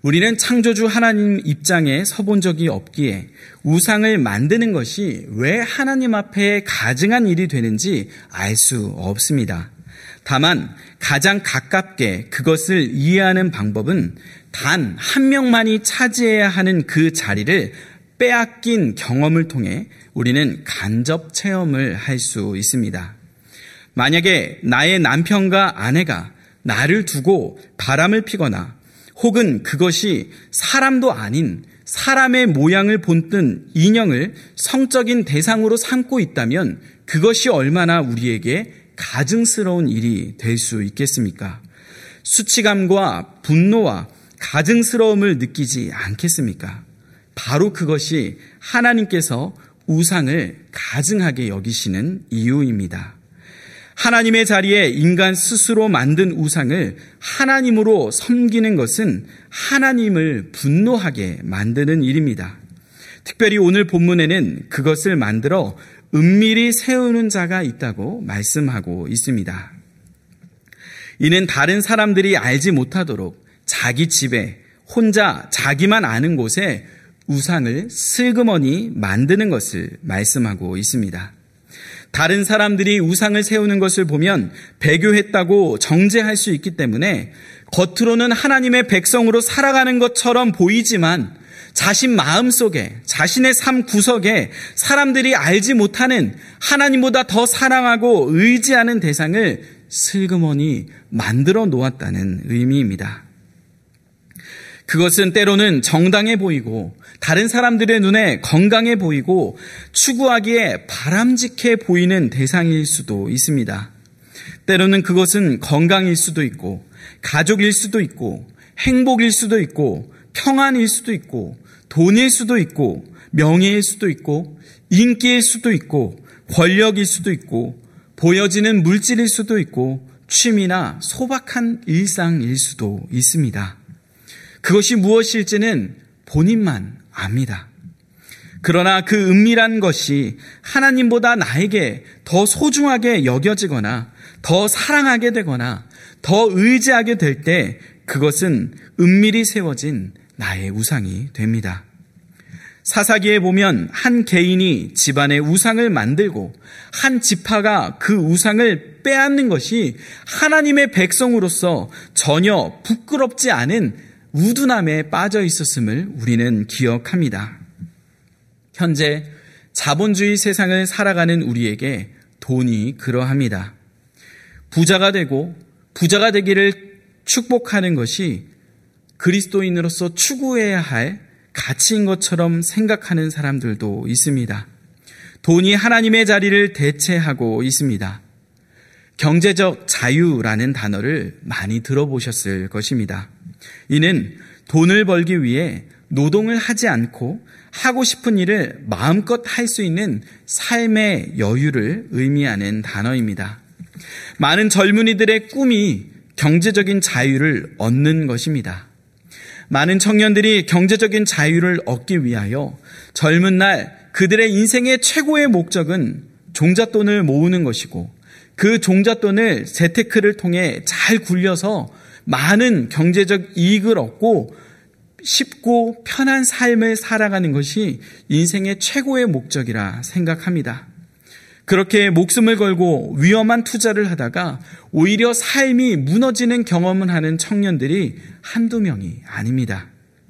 우리는 창조주 하나님 입장에 서본 적이 없기에 우상을 만드는 것이 왜 하나님 앞에 가증한 일이 되는지 알 수 없습니다. 다만 가장 가깝게 그것을 이해하는 방법은 단 한 명만이 차지해야 하는 그 자리를 빼앗긴 경험을 통해 우리는 간접 체험을 할 수 있습니다. 만약에 나의 남편과 아내가 나를 두고 바람을 피거나 혹은 그것이 사람도 아닌 사람의 모양을 본뜬 인형을 성적인 대상으로 삼고 있다면 그것이 얼마나 우리에게 가증스러운 일이 될 수 있겠습니까? 수치감과 분노와 가증스러움을 느끼지 않겠습니까? 바로 그것이 하나님께서 우상을 가증하게 여기시는 이유입니다. 하나님의 자리에 인간 스스로 만든 우상을 하나님으로 섬기는 것은 하나님을 분노하게 만드는 일입니다. 특별히 오늘 본문에는 그것을 만들어 은밀히 세우는 자가 있다고 말씀하고 있습니다. 이는 다른 사람들이 알지 못하도록 자기 집에 혼자 자기만 아는 곳에 우상을 슬그머니 만드는 것을 말씀하고 있습니다. 다른 사람들이 우상을 세우는 것을 보면 배교했다고 정죄할 수 있기 때문에 겉으로는 하나님의 백성으로 살아가는 것처럼 보이지만 자신 마음속에, 자신의 삶 구석에 사람들이 알지 못하는 하나님보다 더 사랑하고 의지하는 대상을 슬그머니 만들어 놓았다는 의미입니다. 그것은 때로는 정당해 보이고 다른 사람들의 눈에 건강해 보이고 추구하기에 바람직해 보이는 대상일 수도 있습니다. 때로는 그것은 건강일 수도 있고 가족일 수도 있고 행복일 수도 있고 평안일 수도 있고 돈일 수도 있고 명예일 수도 있고 인기일 수도 있고 권력일 수도 있고 보여지는 물질일 수도 있고 취미나 소박한 일상일 수도 있습니다. 그것이 무엇일지는 본인만 압니다. 그러나 그 은밀한 것이 하나님보다 나에게 더 소중하게 여겨지거나 더 사랑하게 되거나 더 의지하게 될 때 그것은 은밀히 세워진 나의 우상이 됩니다. 사사기에 보면 한 개인이 집안의 우상을 만들고 한 지파가 그 우상을 빼앗는 것이 하나님의 백성으로서 전혀 부끄럽지 않은 우둔함에 빠져 있었음을 우리는 기억합니다. 현재 자본주의 세상을 살아가는 우리에게 돈이 그러합니다. 부자가 되고 부자가 되기를 축복하는 것이 그리스도인으로서 추구해야 할 가치인 것처럼 생각하는 사람들도 있습니다. 돈이 하나님의 자리를 대체하고 있습니다. 경제적 자유라는 단어를 많이 들어보셨을 것입니다. 이는 돈을 벌기 위해 노동을 하지 않고 하고 싶은 일을 마음껏 할 수 있는 삶의 여유를 의미하는 단어입니다. 많은 젊은이들의 꿈이 경제적인 자유를 얻는 것입니다. 많은 청년들이 경제적인 자유를 얻기 위하여 젊은 날 그들의 인생의 최고의 목적은 종잣돈을 모으는 것이고 그 종잣돈을 재테크를 통해 잘 굴려서 많은 경제적 이익을 얻고 쉽고 편한 삶을 살아가는 것이 인생의 최고의 목적이라 생각합니다. 그렇게 목숨을 걸고 위험한 투자를 하다가 오히려 삶이 무너지는 경험을 하는 청년들이 한두 명이 아닙니다.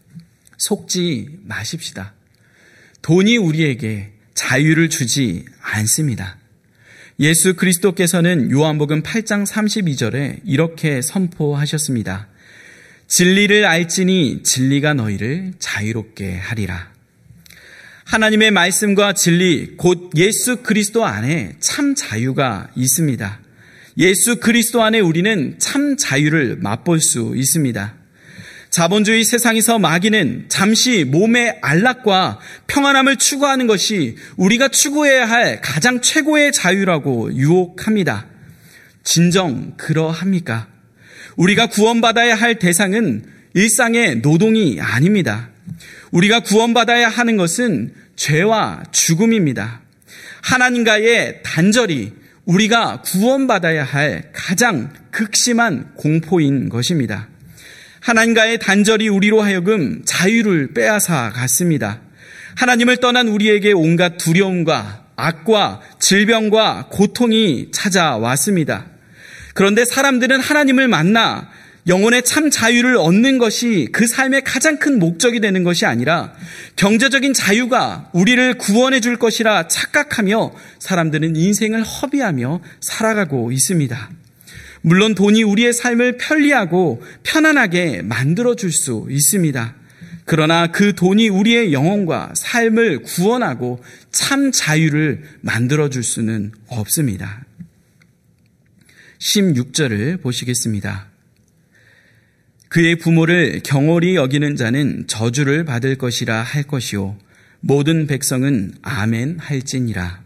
속지 마십시다. 돈이 우리에게 자유를 주지 않습니다. 예수 그리스도께서는 요한복음 팔 장 삼십이 절에 이렇게 선포하셨습니다. 진리를 알지니 진리가 너희를 자유롭게 하리라. 하나님의 말씀과 진리, 곧 예수 그리스도 안에 참 자유가 있습니다. 예수 그리스도 안에 우리는 참 자유를 맛볼 수 있습니다. 자본주의 세상에서 마귀는 잠시 몸의 안락과 평안함을 추구하는 것이 우리가 추구해야 할 가장 최고의 자유라고 유혹합니다. 진정 그러합니까? 우리가 구원받아야 할 대상은 일상의 노동이 아닙니다. 우리가 구원받아야 하는 것은 죄와 죽음입니다. 하나님과의 단절이 우리가 구원받아야 할 가장 극심한 공포인 것입니다. 하나님과의 단절이 우리로 하여금 자유를 빼앗아 갔습니다. 하나님을 떠난 우리에게 온갖 두려움과 악과 질병과 고통이 찾아왔습니다. 그런데 사람들은 하나님을 만나 영혼의 참 자유를 얻는 것이 그 삶의 가장 큰 목적이 되는 것이 아니라 경제적인 자유가 우리를 구원해 줄 것이라 착각하며 사람들은 인생을 허비하며 살아가고 있습니다. 물론 돈이 우리의 삶을 편리하고 편안하게 만들어줄 수 있습니다. 그러나 그 돈이 우리의 영혼과 삶을 구원하고 참 자유를 만들어줄 수는 없습니다. 십육 절을 보시겠습니다. 그의 부모를 경홀히 여기는 자는 저주를 받을 것이라 할 것이요 모든 백성은 아멘 할지니라.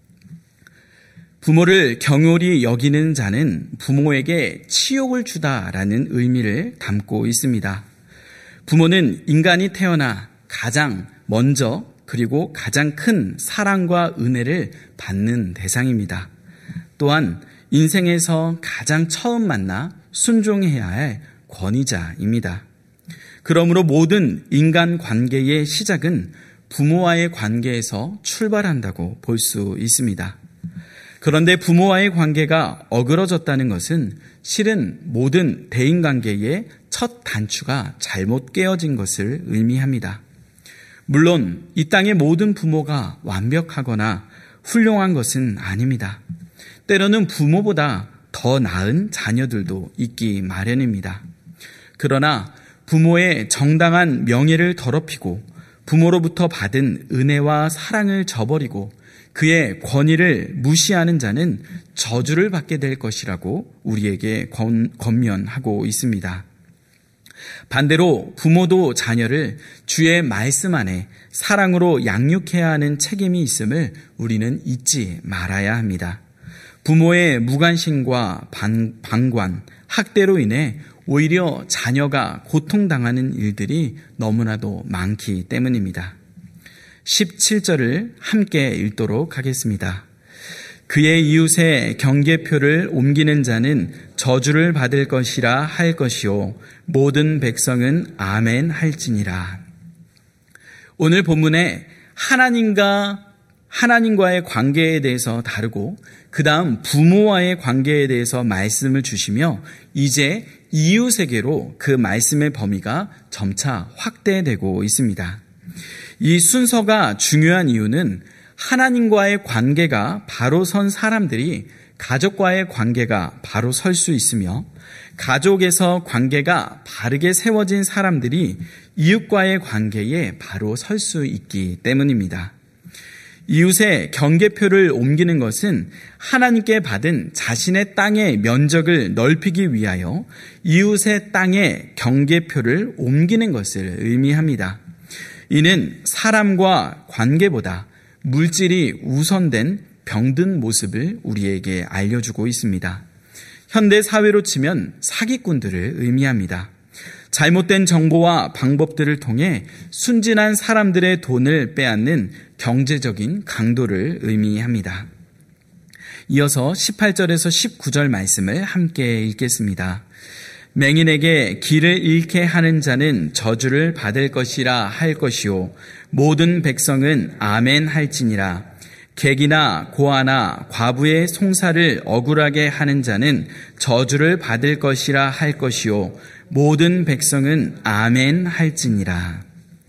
부모를 경홀히 여기는 자는 부모에게 치욕을 주다라는 의미를 담고 있습니다. 부모는 인간이 태어나 가장 먼저 그리고 가장 큰 사랑과 은혜를 받는 대상입니다. 또한 인생에서 가장 처음 만나 순종해야 할 권위자입니다. 그러므로 모든 인간 관계의 시작은 부모와의 관계에서 출발한다고 볼 수 있습니다. 그런데 부모와의 관계가 어그러졌다는 것은 실은 모든 대인관계의 첫 단추가 잘못 깨어진 것을 의미합니다. 물론 이 땅의 모든 부모가 완벽하거나 훌륭한 것은 아닙니다. 때로는 부모보다 더 나은 자녀들도 있기 마련입니다. 그러나 부모의 정당한 명예를 더럽히고 부모로부터 받은 은혜와 사랑을 저버리고 그의 권위를 무시하는 자는 저주를 받게 될 것이라고 우리에게 권면하고 있습니다. 반대로 부모도 자녀를 주의 말씀 안에 사랑으로 양육해야 하는 책임이 있음을 우리는 잊지 말아야 합니다. 부모의 무관심과 방관, 학대로 인해 오히려 자녀가 고통당하는 일들이 너무나도 많기 때문입니다. 십칠 절을 함께 읽도록 하겠습니다. 그의 이웃의 경계표를 옮기는 자는 저주를 받을 것이라 할 것이요 모든 백성은 아멘 할지니라. 오늘 본문에 하나님과 하나님과의 관계에 대해서 다루고 그 다음 부모와의 관계에 대해서 말씀을 주시며 이제 이웃에게로 그 말씀의 범위가 점차 확대되고 있습니다. 이 순서가 중요한 이유는 하나님과의 관계가 바로 선 사람들이 가족과의 관계가 바로 설 수 있으며 가족에서 관계가 바르게 세워진 사람들이 이웃과의 관계에 바로 설 수 있기 때문입니다. 이웃의 경계표를 옮기는 것은 하나님께 받은 자신의 땅의 면적을 넓히기 위하여 이웃의 땅의 경계표를 옮기는 것을 의미합니다. 이는 사람과 관계보다 물질이 우선된 병든 모습을 우리에게 알려주고 있습니다. 현대 사회로 치면 사기꾼들을 의미합니다. 잘못된 정보와 방법들을 통해 순진한 사람들의 돈을 빼앗는 경제적인 강도를 의미합니다. 이어서 십팔 절에서 십구 절 말씀을 함께 읽겠습니다. 맹인에게 길을 잃게 하는 자는 저주를 받을 것이라 할 것이요 모든 백성은 아멘 할지니라. 객이나 고아나 과부의 송사를 억울하게 하는 자는 저주를 받을 것이라 할 것이요 모든 백성은 아멘 할지니라.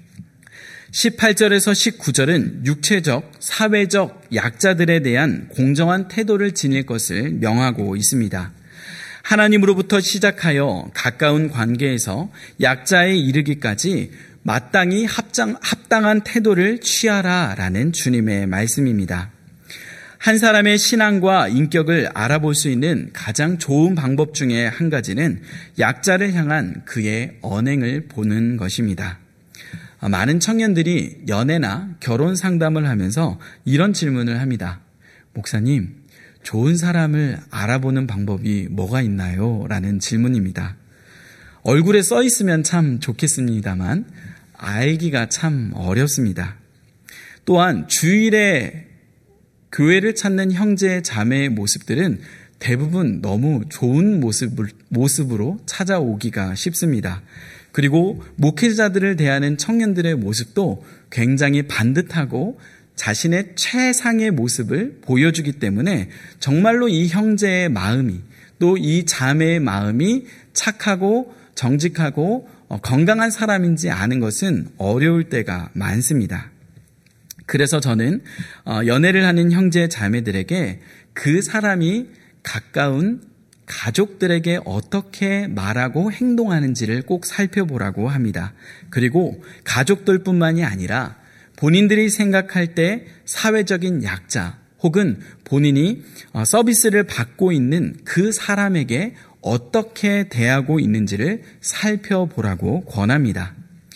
십팔 절에서 십구 절은 육체적, 사회적 약자들에 대한 공정한 태도를 지닐 것을 명하고 있습니다. 하나님으로부터 시작하여 가까운 관계에서 약자에 이르기까지 마땅히 합장, 합당한 태도를 취하라라는 주님의 말씀입니다. 한 사람의 신앙과 인격을 알아볼 수 있는 가장 좋은 방법 중에 한 가지는 약자를 향한 그의 언행을 보는 것입니다. 많은 청년들이 연애나 결혼 상담을 하면서 이런 질문을 합니다. 목사님, 좋은 사람을 알아보는 방법이 뭐가 있나요? 라는 질문입니다. 얼굴에 써 있으면 참 좋겠습니다만 알기가 참 어렵습니다. 또한 주일에 교회를 찾는 형제 자매의 모습들은 대부분 너무 좋은 모습을, 모습으로 찾아오기가 쉽습니다. 그리고 목회자들을 대하는 청년들의 모습도 굉장히 반듯하고 자신의 최상의 모습을 보여주기 때문에 정말로 이 형제의 마음이 또 이 자매의 마음이 착하고 정직하고 건강한 사람인지 아는 것은 어려울 때가 많습니다. 그래서 저는 연애를 하는 형제 자매들에게 그 사람이 가까운 가족들에게 어떻게 말하고 행동하는지를 꼭 살펴보라고 합니다. 그리고 가족들뿐만이 아니라 본인들이 생각할 때 사회적인 약자 혹은 본인이 서비스를 받고 있는 그 사람에게 어떻게 대하고 있는지를 살펴보라고 권합니다.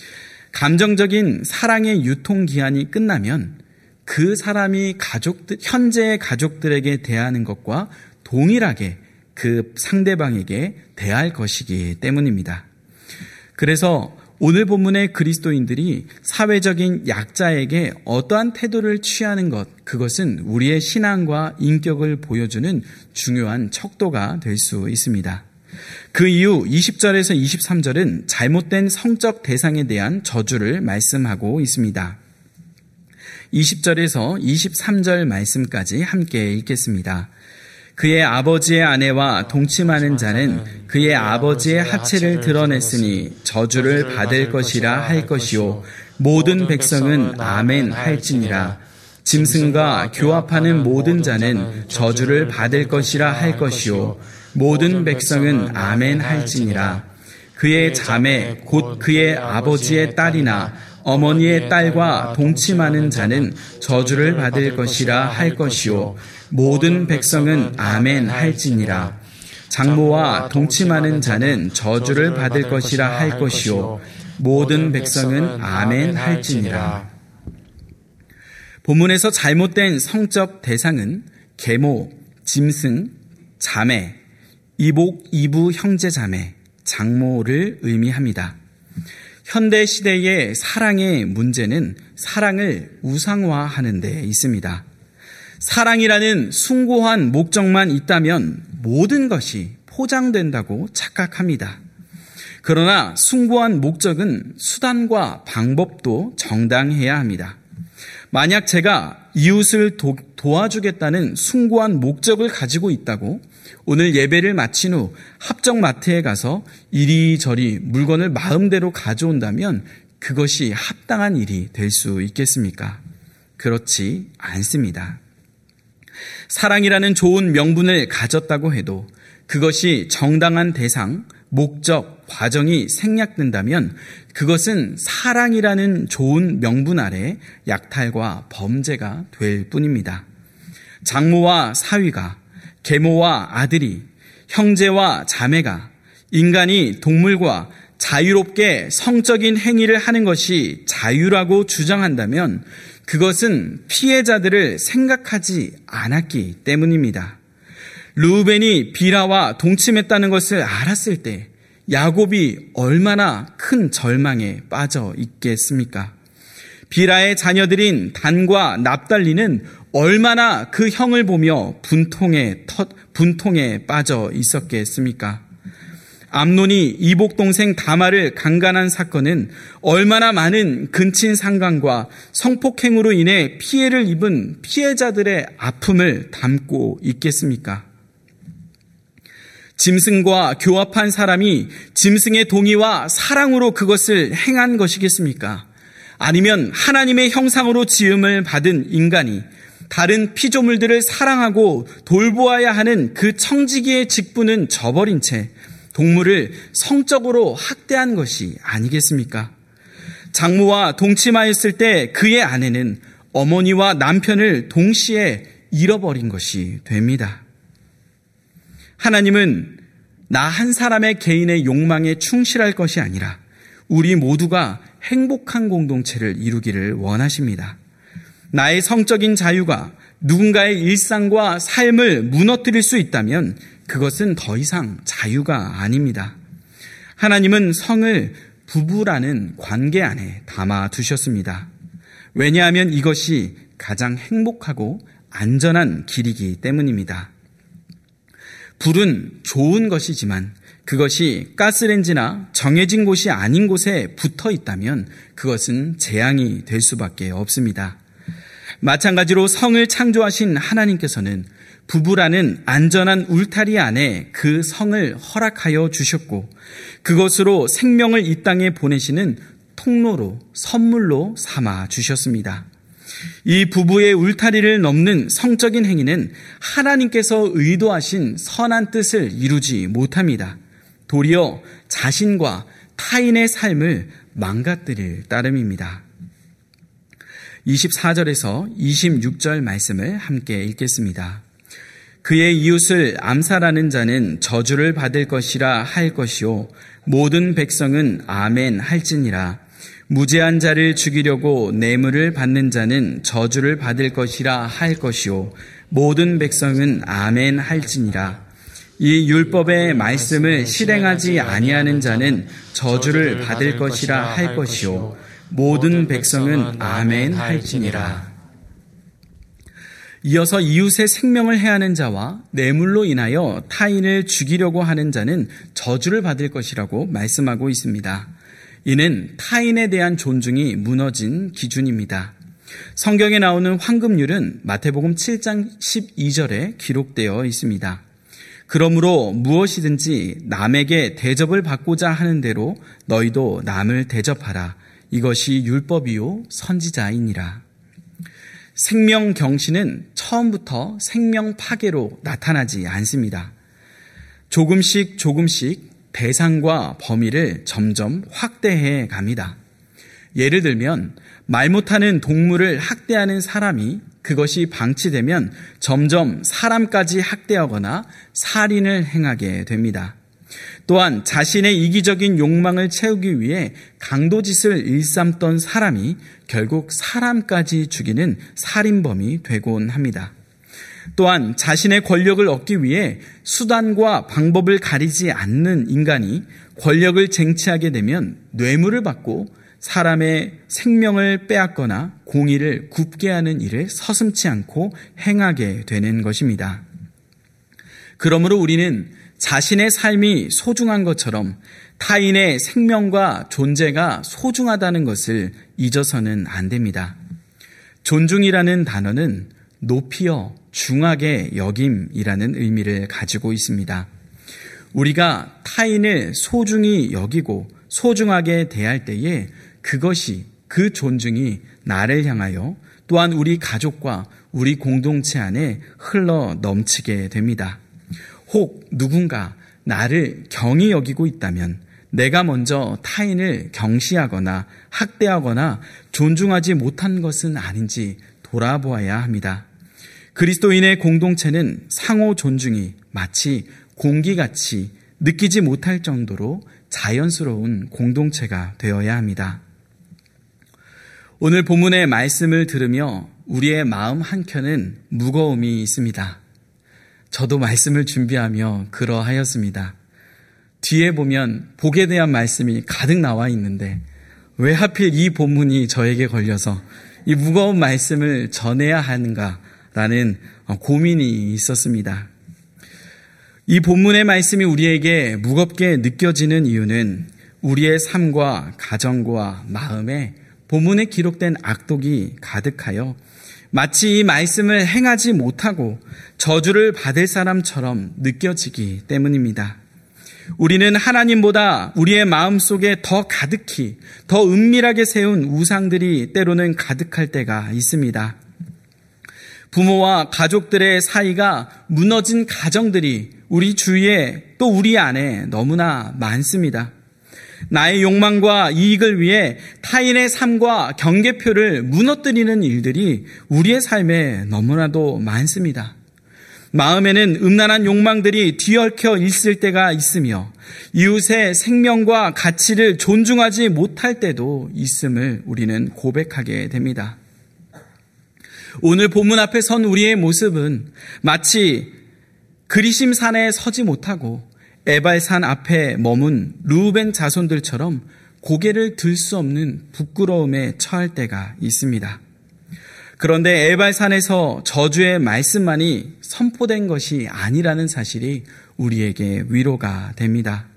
감정적인 사랑의 유통기한이 끝나면 그 사람이 가족들, 현재의 가족들에게 대하는 것과 동일하게 그 상대방에게 대할 것이기 때문입니다. 그래서 오늘 본문의 그리스도인들이 사회적인 약자에게 어떠한 태도를 취하는 것, 그것은 우리의 신앙과 인격을 보여주는 중요한 척도가 될 수 있습니다. 그 이후 이십 절에서 이십삼 절은 잘못된 성적 대상에 대한 저주를 말씀하고 있습니다. 이십 절에서 이십삼 절 말씀까지 함께 읽겠습니다. 그의 아버지의 아내와 동침하는 자는 그의 아버지의 하체를 드러냈으니 저주를 받을 것이라 할 것이요 모든 백성은 아멘 할지니라. 짐승과 교합하는 모든 자는 저주를 받을 것이라 할 것이요 모든 백성은 아멘 할지니라. 그의 자매 곧 그의 아버지의 딸이나 어머니의 딸과 동침하는 자는 저주를 받을 것이라 할 것이요 모든 백성은 아멘 할지니라. 장모와 동침하는 자는 저주를 받을 것이라 할 것이요 모든 백성은 아멘 할지니라. 본문에서 잘못된 성적 대상은 계모, 짐승, 자매, 이복, 이부 형제 자매, 장모를 의미합니다. 현대 시대의 사랑의 문제는 사랑을 우상화하는 데 있습니다. 사랑이라는 숭고한 목적만 있다면 모든 것이 포장된다고 착각합니다. 그러나 숭고한 목적은 수단과 방법도 정당해야 합니다. 만약 제가 이웃을 도, 도와주겠다는 숭고한 목적을 가지고 있다고 오늘 예배를 마친 후 합정마트에 가서 이리저리 물건을 마음대로 가져온다면 그것이 합당한 일이 될 수 있겠습니까? 그렇지 않습니다. 사랑이라는 좋은 명분을 가졌다고 해도 그것이 정당한 대상, 목적, 과정이 생략된다면 그것은 사랑이라는 좋은 명분 아래 약탈과 범죄가 될 뿐입니다. 장모와 사위가, 계모와 아들이, 형제와 자매가 인간이 동물과 자유롭게 성적인 행위를 하는 것이 자유라고 주장한다면 그것은 피해자들을 생각하지 않았기 때문입니다. 르우벤이 비라와 동침했다는 것을 알았을 때 야곱이 얼마나 큰 절망에 빠져 있겠습니까? 비라의 자녀들인 단과 납달리는 얼마나 그 형을 보며 분통에, 터, 분통에 빠져 있었겠습니까? 암논이 이복 동생 다말을 강간한 사건은 얼마나 많은 근친 상간과 성폭행으로 인해 피해를 입은 피해자들의 아픔을 담고 있겠습니까? 짐승과 교합한 사람이 짐승의 동의와 사랑으로 그것을 행한 것이겠습니까? 아니면 하나님의 형상으로 지음을 받은 인간이 다른 피조물들을 사랑하고 돌보아야 하는 그 청지기의 직분은 저버린 채 동물을 성적으로 학대한 것이 아니겠습니까? 장모와 동침하였을 때 그의 아내는 어머니와 남편을 동시에 잃어버린 것이 됩니다. 하나님은 나 한 사람의 개인의 욕망에 충실할 것이 아니라 우리 모두가 행복한 공동체를 이루기를 원하십니다. 나의 성적인 자유가 누군가의 일상과 삶을 무너뜨릴 수 있다면 그것은 더 이상 자유가 아닙니다. 하나님은 성을 부부라는 관계 안에 담아 두셨습니다. 왜냐하면 이것이 가장 행복하고 안전한 길이기 때문입니다. 불은 좋은 것이지만 그것이 가스레인지나 정해진 곳이 아닌 곳에 붙어 있다면 그것은 재앙이 될 수밖에 없습니다. 마찬가지로 성을 창조하신 하나님께서는 부부라는 안전한 울타리 안에 그 성을 허락하여 주셨고 그것으로 생명을 이 땅에 보내시는 통로로 선물로 삼아 주셨습니다. 이 부부의 울타리를 넘는 성적인 행위는 하나님께서 의도하신 선한 뜻을 이루지 못합니다. 도리어 자신과 타인의 삶을 망가뜨릴 따름입니다. 이십사 절에서 이십육 절 말씀을 함께 읽겠습니다. 그의 이웃을 암살하는 자는 저주를 받을 것이라 할 것이요 모든 백성은 아멘 할지니라. 무죄한 자를 죽이려고 뇌물을 받는 자는 저주를 받을 것이라 할 것이요 모든 백성은 아멘 할지니라. 이 율법의 말씀을 실행하지 아니하는 자는 저주를 받을 것이라 할 것이요 모든 백성은 아멘 할지니라. 이어서 이웃의 생명을 해하는 자와 뇌물로 인하여 타인을 죽이려고 하는 자는 저주를 받을 것이라고 말씀하고 있습니다. 이는 타인에 대한 존중이 무너진 기준입니다. 성경에 나오는 황금률은 마태복음 칠 장 십이 절에 기록되어 있습니다. 그러므로 무엇이든지 남에게 대접을 받고자 하는 대로 너희도 남을 대접하라. 이것이 율법이요 선지자이니라. 생명 경신은 처음부터 생명 파괴로 나타나지 않습니다. 조금씩 조금씩 대상과 범위를 점점 확대해 갑니다. 예를 들면 말 못하는 동물을 학대하는 사람이 그것이 방치되면 점점 사람까지 학대하거나 살인을 행하게 됩니다. 또한 자신의 이기적인 욕망을 채우기 위해 강도짓을 일삼던 사람이 결국 사람까지 죽이는 살인범이 되곤 합니다. 또한 자신의 권력을 얻기 위해 수단과 방법을 가리지 않는 인간이 권력을 쟁취하게 되면 뇌물을 받고 사람의 생명을 빼앗거나 공의를 굽게 하는 일을 서슴지 않고 행하게 되는 것입니다. 그러므로 우리는 자신의 삶이 소중한 것처럼 타인의 생명과 존재가 소중하다는 것을 잊어서는 안 됩니다. 존중이라는 단어는 높이어 중하게 여김이라는 의미를 가지고 있습니다. 우리가 타인을 소중히 여기고 소중하게 대할 때에 그것이, 그 존중이 나를 향하여 또한 우리 가족과 우리 공동체 안에 흘러 넘치게 됩니다. 혹 누군가 나를 경히 여기고 있다면 내가 먼저 타인을 경시하거나 학대하거나 존중하지 못한 것은 아닌지 돌아보아야 합니다. 그리스도인의 공동체는 상호 존중이 마치 공기같이 느끼지 못할 정도로 자연스러운 공동체가 되어야 합니다. 오늘 본문의 말씀을 들으며 우리의 마음 한켠은 무거움이 있습니다. 저도 말씀을 준비하며 그러하였습니다. 뒤에 보면 복에 대한 말씀이 가득 나와 있는데 왜 하필 이 본문이 저에게 걸려서 이 무거운 말씀을 전해야 하는가라는 고민이 있었습니다. 이 본문의 말씀이 우리에게 무겁게 느껴지는 이유는 우리의 삶과 가정과 마음에 본문에 기록된 악독이 가득하여 마치 이 말씀을 행하지 못하고 저주를 받을 사람처럼 느껴지기 때문입니다. 우리는 하나님보다 우리의 마음속에 더 가득히, 더 은밀하게 세운 우상들이 때로는 가득할 때가 있습니다. 부모와 가족들의 사이가 무너진 가정들이 우리 주위에 또 우리 안에 너무나 많습니다. 나의 욕망과 이익을 위해 타인의 삶과 경계표를 무너뜨리는 일들이 우리의 삶에 너무나도 많습니다. 마음에는 음란한 욕망들이 뒤얽혀 있을 때가 있으며 이웃의 생명과 가치를 존중하지 못할 때도 있음을 우리는 고백하게 됩니다. 오늘 본문 앞에 선 우리의 모습은 마치 그리심 산에 서지 못하고 에발산 앞에 머문 르우벤 자손들처럼 고개를 들 수 없는 부끄러움에 처할 때가 있습니다. 그런데 에발산에서 저주의 말씀만이 선포된 것이 아니라는 사실이 우리에게 위로가 됩니다.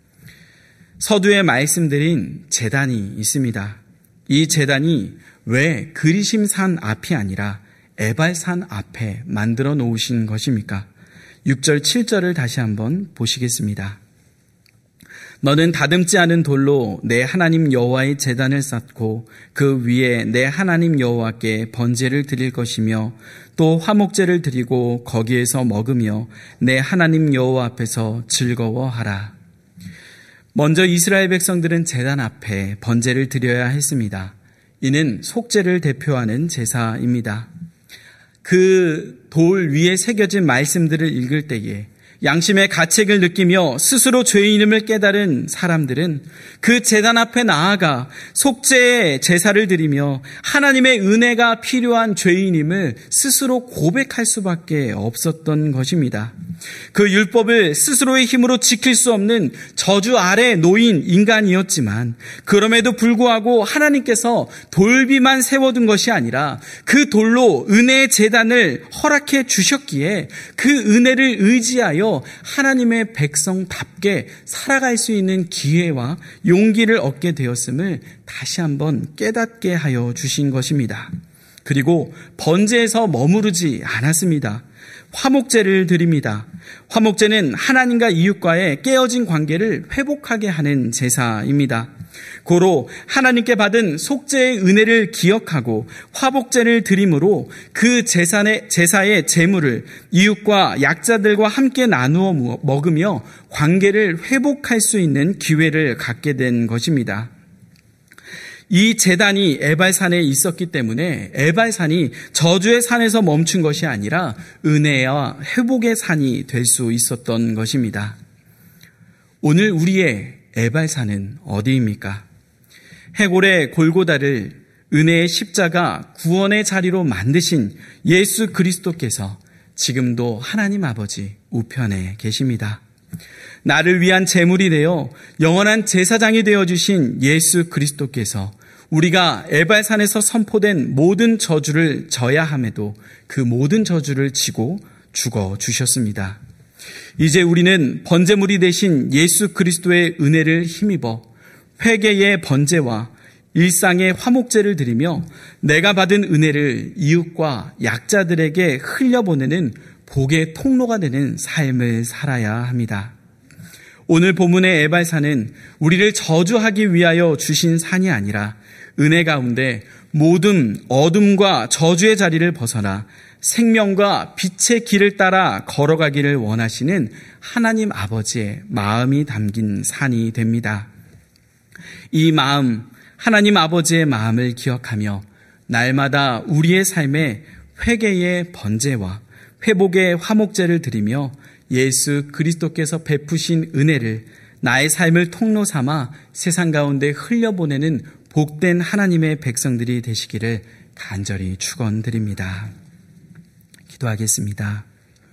서두에 말씀드린 제단이 있습니다. 이 제단이 왜 그리심산 앞이 아니라 에발산 앞에 만들어 놓으신 것입니까? 육 절 칠 절을 다시 한번 보시겠습니다. 너는 다듬지 않은 돌로 내 하나님 여호와의 제단을 쌓고 그 위에 내 하나님 여호와께 번제를 드릴 것이며 또 화목제를 드리고 거기에서 먹으며 내 하나님 여호와 앞에서 즐거워하라. 먼저 이스라엘 백성들은 제단 앞에 번제를 드려야 했습니다. 이는 속죄를 대표하는 제사입니다. 그 돌 위에 새겨진 말씀들을 읽을 때에 양심의 가책을 느끼며 스스로 죄인임을 깨달은 사람들은 그 제단 앞에 나아가 속죄의 제사를 드리며 하나님의 은혜가 필요한 죄인임을 스스로 고백할 수밖에 없었던 것입니다. 그 율법을 스스로의 힘으로 지킬 수 없는 저주 아래 놓인 인간이었지만 그럼에도 불구하고 하나님께서 돌비만 세워둔 것이 아니라 그 돌로 은혜의 제단을 허락해 주셨기에 그 은혜를 의지하여 하나님의 백성답게 살아갈 수 있는 기회와 용기를 얻게 되었음을 다시 한번 깨닫게 하여 주신 것입니다. 그리고 번제에서 머무르지 않았습니다. 화목제를 드립니다. 화목제는 하나님과 이웃과의 깨어진 관계를 회복하게 하는 제사입니다. 고로 하나님께 받은 속죄의 은혜를 기억하고 화목제를 드림으로 그 제사의, 제사의 제물을 이웃과 약자들과 함께 나누어 먹으며 관계를 회복할 수 있는 기회를 갖게 된 것입니다. 이 제단이 에발산에 있었기 때문에 에발산이 저주의 산에서 멈춘 것이 아니라 은혜와 회복의 산이 될 수 있었던 것입니다. 오늘 우리의 에발산은 어디입니까? 해골의 골고다를 은혜의 십자가 구원의 자리로 만드신 예수 그리스도께서 지금도 하나님 아버지 우편에 계십니다. 나를 위한 제물이 되어 영원한 제사장이 되어주신 예수 그리스도께서 우리가 에발산에서 선포된 모든 저주를 져야 함에도 그 모든 저주를 지고 죽어 주셨습니다. 이제 우리는 번제물이 되신 예수 그리스도의 은혜를 힘입어 회개의 번제와 일상의 화목제를 드리며 내가 받은 은혜를 이웃과 약자들에게 흘려보내는 복의 통로가 되는 삶을 살아야 합니다. 오늘 본문의 에발산은 우리를 저주하기 위하여 주신 산이 아니라 은혜 가운데 모든 어둠과 저주의 자리를 벗어나 생명과 빛의 길을 따라 걸어가기를 원하시는 하나님 아버지의 마음이 담긴 산이 됩니다. 이 마음, 하나님 아버지의 마음을 기억하며 날마다 우리의 삶에 회개의 번제와 회복의 화목제를 드리며 예수 그리스도께서 베푸신 은혜를 나의 삶을 통로 삼아 세상 가운데 흘려보내는 복된 하나님의 백성들이 되시기를 간절히 축원드립니다. 기도하겠습니다.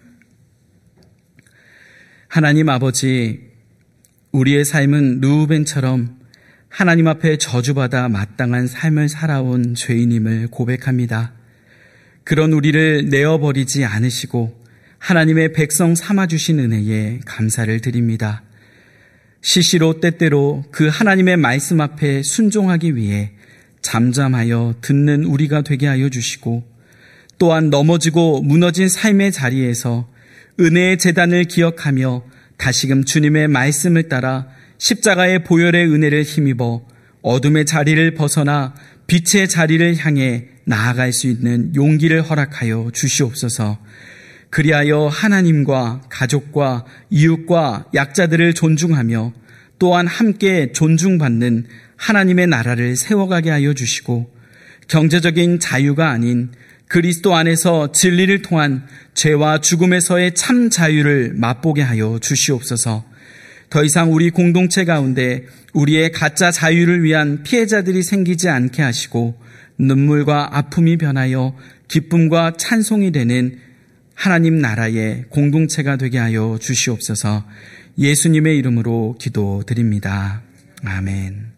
하나님 아버지, 우리의 삶은 르우벤처럼 하나님 앞에 저주받아 마땅한 삶을 살아온 죄인임을 고백합니다. 그런 우리를 내어버리지 않으시고 하나님의 백성 삼아주신 은혜에 감사를 드립니다. 시시로 때때로 그 하나님의 말씀 앞에 순종하기 위해 잠잠하여 듣는 우리가 되게 하여 주시고 또한 넘어지고 무너진 삶의 자리에서 은혜의 제단을 기억하며 다시금 주님의 말씀을 따라 십자가의 보혈의 은혜를 힘입어 어둠의 자리를 벗어나 빛의 자리를 향해 나아갈 수 있는 용기를 허락하여 주시옵소서. 그리하여 하나님과 가족과 이웃과 약자들을 존중하며 또한 함께 존중받는 하나님의 나라를 세워가게 하여 주시고 경제적인 자유가 아닌 그리스도 안에서 진리를 통한 죄와 죽음에서의 참 자유를 맛보게 하여 주시옵소서. 더 이상 우리 공동체 가운데 우리의 가짜 자유를 위한 피해자들이 생기지 않게 하시고 눈물과 아픔이 변하여 기쁨과 찬송이 되는 하나님 나라의 공동체가 되게 하여 주시옵소서. 예수님의 이름으로 기도드립니다. 아멘.